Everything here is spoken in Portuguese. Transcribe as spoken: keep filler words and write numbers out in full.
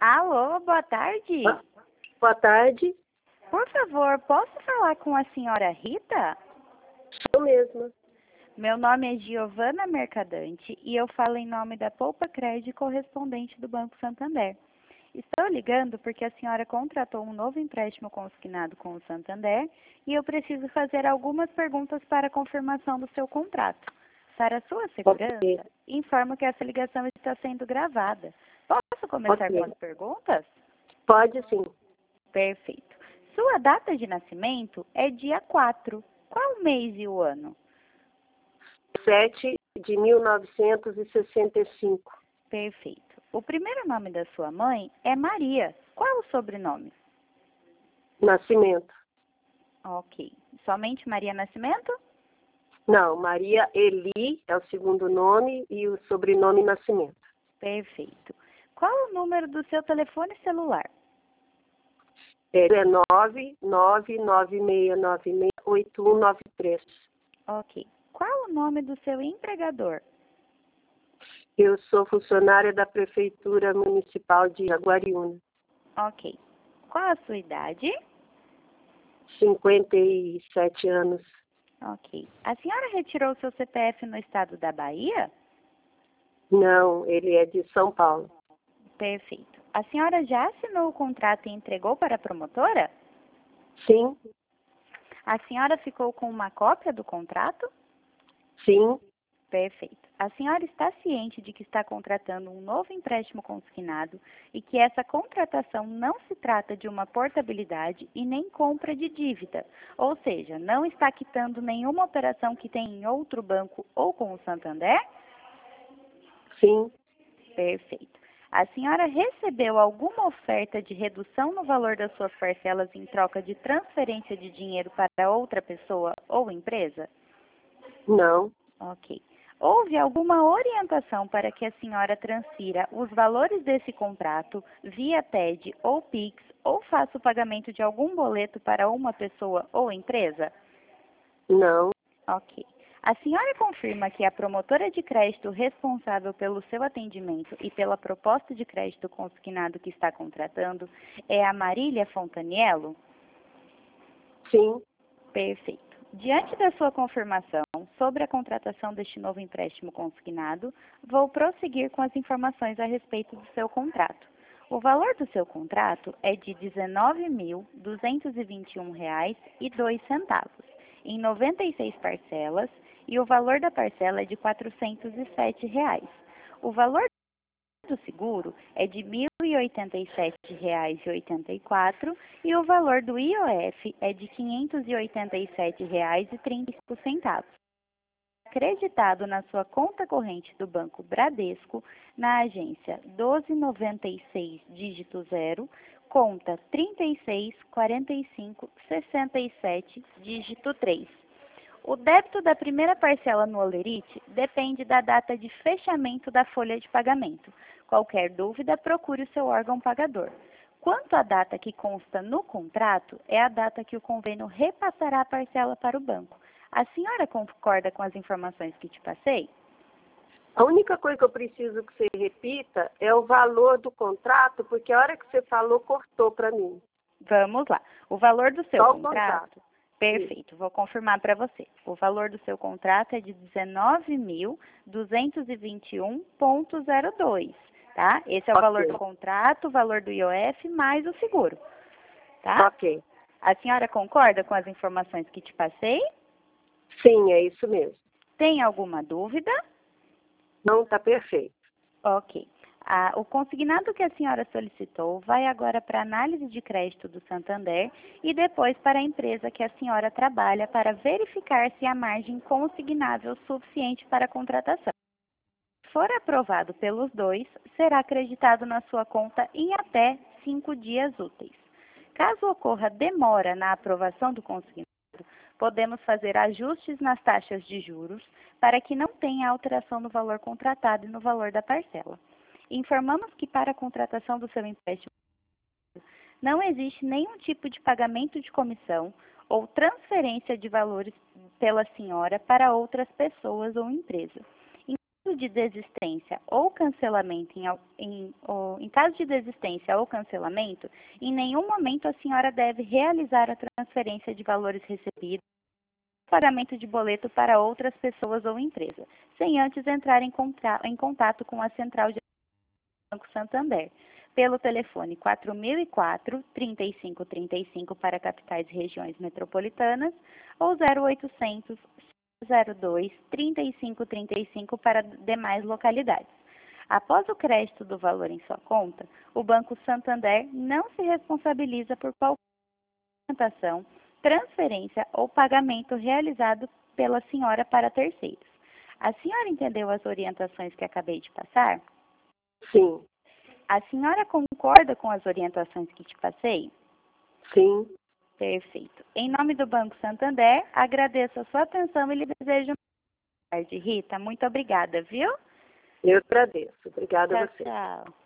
Alô, boa tarde. Ah, boa tarde, Por favor, posso falar com a senhora Rita? sou mesma. Meu nome é Giovana Mercadante e eu falo em nome da Poupa Crédito correspondente do Banco Santander. Estou ligando porque a senhora contratou um novo empréstimo consignado com o Santander e eu preciso fazer algumas perguntas para a confirmação do seu contrato. Para sua segurança, Ok. informo que essa ligação está sendo gravada. Posso começar Ok. com as perguntas? Pode sim. Perfeito. Sua data de nascimento é dia quatro. Qual o mês e o ano? sete de mil novecentos e sessenta e cinco. Perfeito. O primeiro nome da sua mãe é Maria. Qual o sobrenome? Nascimento. Ok. Somente Maria Nascimento? Não, Maria Eli é o segundo nome e o sobrenome Nascimento. Perfeito. Qual o número do seu telefone celular? É nove nove nove seis nove seis oito um nove três. Ok. Qual o nome do seu empregador? Eu sou funcionária da Prefeitura Municipal de Jaguariúna. Ok. Qual a sua idade? cinquenta e sete anos. Ok. A senhora retirou seu C P F no estado da Bahia? Não, ele é de São Paulo. Perfeito. A senhora já assinou o contrato e entregou para a promotora? Sim, A senhora ficou com uma cópia do contrato? sim, Perfeito. A senhora está ciente de que está contratando um novo empréstimo consignado e que essa contratação não se trata de uma portabilidade e nem compra de dívida, ou seja, não está quitando nenhuma operação que tem em outro banco ou com o Santander? sim. Perfeito. A senhora recebeu alguma oferta de redução no valor das suas parcelas em troca de transferência de dinheiro para outra pessoa ou empresa? Não, Ok. Houve alguma orientação para que a senhora transfira os valores desse contrato via T E D ou Pix ou faça o pagamento de algum boleto para uma pessoa ou empresa? não, Ok. A senhora confirma que a promotora de crédito responsável pelo seu atendimento e pela proposta de crédito consignado que está contratando é a Marília Fontaniello? sim. Perfeito. Diante da sua confirmação sobre a contratação deste novo empréstimo consignado, vou prosseguir com as informações a respeito do seu contrato. O valor do seu contrato é de dezenove mil duzentos e vinte e um reais e dois centavos, em noventa e seis parcelas, e o valor da parcela é de quatrocentos e sete reais. O valor do seguro é de mil e oitenta e sete reais e oitenta e quatro e o valor do I O F é de quinhentos e oitenta e sete reais e trinta e cinco centavos. Acreditado na sua conta corrente do Banco Bradesco, na agência doze noventa e seis, dígito zero, conta trinta e seis, quarenta e cinco, sessenta e sete, dígito três. O débito da primeira parcela no Olerite depende da data de fechamento da folha de pagamento. Qualquer dúvida, procure o seu órgão pagador. Quanto à data que consta no contrato, é a data que o convênio repassará a parcela para o banco. A senhora concorda com as informações que te passei? A única coisa que eu preciso que você repita é o valor do contrato, porque a hora que você falou, cortou para mim. Vamos lá. O valor do seu Só o contrato. contrato. Perfeito, vou confirmar para você. O valor do seu contrato é de dezenove mil duzentos e vinte e um vírgula zero dois, tá? Esse é o Ok. valor do contrato, o valor do I O F mais o seguro, tá? Ok. A senhora concorda com as informações que te passei? Sim, é isso mesmo. Tem alguma dúvida? Não, está perfeito. Ok. Ah, o consignado que a senhora solicitou vai agora para a análise de crédito do Santander e depois para a empresa que a senhora trabalha para verificar se há margem consignável suficiente para a contratação. Se for aprovado pelos dois, será acreditado na sua conta em até cinco dias úteis. Caso ocorra demora na aprovação do consignado, podemos fazer ajustes nas taxas de juros para que não tenha alteração no valor contratado e no valor da parcela. Informamos que para a contratação do seu empréstimo não existe nenhum tipo de pagamento de comissão ou transferência de valores pela senhora para outras pessoas ou empresas. caso de desistência ou cancelamento, em, em, ou, em caso de desistência ou cancelamento, em nenhum momento a senhora deve realizar a transferência de valores recebidos, pagamento de boleto para outras pessoas ou empresa, sem antes entrar em, contra, em contato com a central de Banco Santander, pelo telefone quatro mil e quatro, trinta e cinco trinta e cinco para capitais e regiões metropolitanas ou zero oitocentos, zero dois, trinta e cinco trinta e cinco para demais localidades. Após o crédito do valor em sua conta, o Banco Santander não se responsabiliza por qualquer movimentação, transferência ou pagamento realizado pela senhora para terceiros. A senhora entendeu as orientações que acabei de passar? Sim. A senhora concorda com as orientações que te passei? Sim. Perfeito. Em nome do Banco Santander, agradeço a sua atenção e lhe desejo uma boa tarde, Rita. Muito obrigada, viu? Eu agradeço. Obrigada Tchau, a você. tchau.